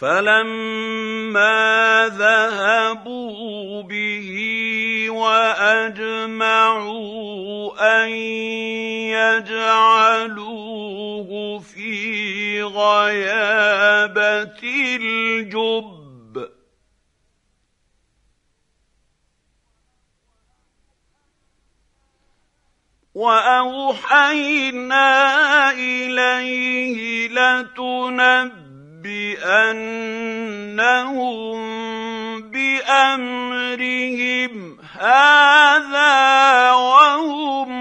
فلما ذهبوا به وأجمعوا أن يجعلوه في غيابة الجب وأوحينا إليه لتنبئنهم بأمرهم هذا وهم